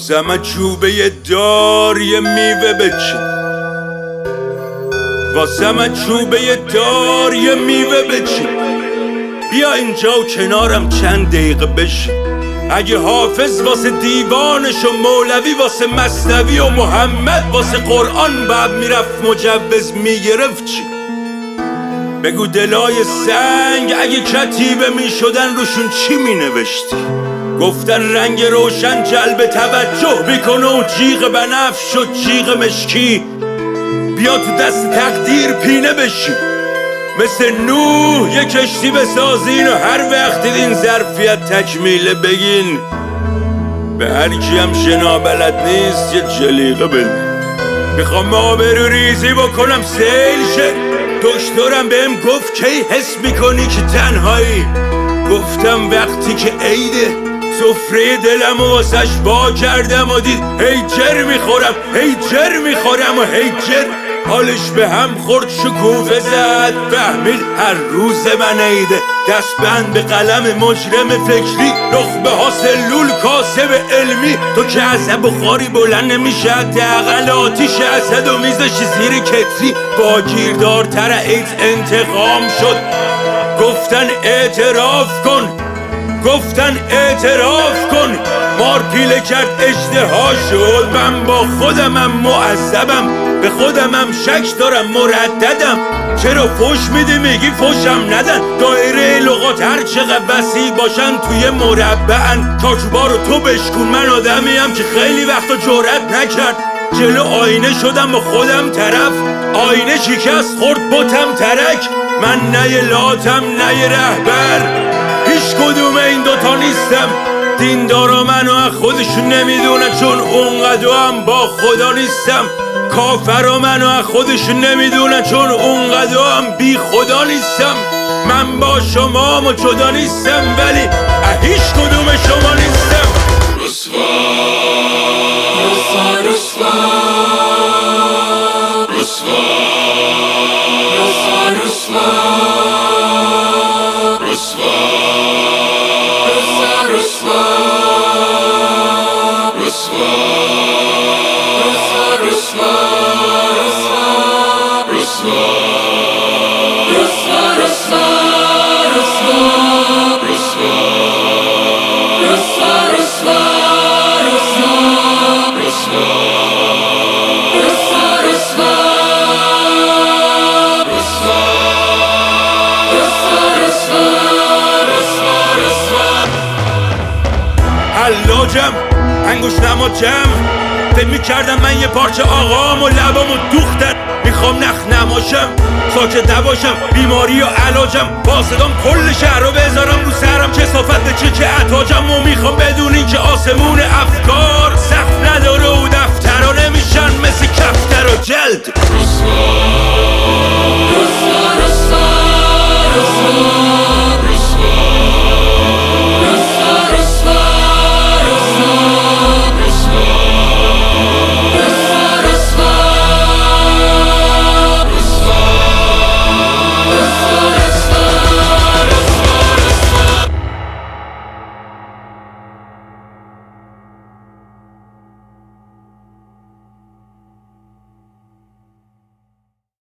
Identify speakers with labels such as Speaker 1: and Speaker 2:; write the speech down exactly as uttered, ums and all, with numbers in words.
Speaker 1: واسم چوبه دار یه میوه بچین، واسم چوبه دار یه میوه بچین، بیا اینجا و کنارم چند دقیقه بشین. اگه حافظ واسه دیوانش و مولوی واسه مثنوی و محمد واسه قرآن بعد میرفت مجوز میگرفت چی؟ بگو دلای سنگ اگه کتیبه میشدن روشون چی مینوشتی؟ گفتن رنگ روشن جلب توجه میکنه و جیغ بنفش و جیغ مشکی، بیا تو دست تقدیر پینه بشی، مثل نوح یه کشتی بسازین و هر وقت دیدین ظرفیت تکمیله بگین. به هر کیم شنا بلد نیست یه جلیقه بده. میخوام آبرو ریزی بکنم سیل شه. دکترم بهم گفت کی حس میکنی که تنهایی؟ گفتم وقتی که عیده، سفره دلم و واسش با کردم و دید هی جر میخورم هی جر میخورم و هی جر حالش به هم خورد شکوفه زد. فهمید هر روز من عیده، دست بند به قلم مجرم فکری، نخبه ها سلول کاسب علمی. تو که از بخاری بلند نمیشه حداقل آتیش اسد و میزشی زیر کتری. با گیردارتر ایت انتقام شد، گفتن اعتراف کن، گفتن اعتراف کن. مار پیله کرد اشتها شد. من با خودمم معذبم، به خودمم شک دارم مرددم. چرا فوش میدی میگی فوشم ندن؟ دایره لغات هر چقدر وسیع باشن توی مربعن. چارچوبا رو تو بشکن، من آدمیم که خیلی وقتا جرأت نکرد. جلو آینه شدم با خودم طرف، آینه شکست خورد بتم ترک. من نه یه لاتم نه یه رهبر، هیچ کدوم این دوتا نیستم. دیندارا منو از خودشون نمیدونن چون اونقدر هم با خدا نیستم. کافرا منو از خودشون نمیدونن چون اونقدر هم بی خدا نیستم. من با شما و جدا نیستم ولی هیچ کدوم شما نیستم.
Speaker 2: رسوا رسوا رسوا رسوا رسوا رسوا رسوا رسوا رسوا رسوا
Speaker 1: حلاجم انگوش نما جمع، فکر میکردم من یه پارچه آقام و لبامو دوختن. میخوام نخ نماشم ساکت نباشم، بیماری و علاجم با صدام کل شهر رو بذارم رو سرم. کثافت چه که عطاجم و میخوام بدونین که آسمون افکار سقف نداره و دفترها نمیشن مثل کفتر و جلد.
Speaker 2: رسوا رسوا رسوا رسوا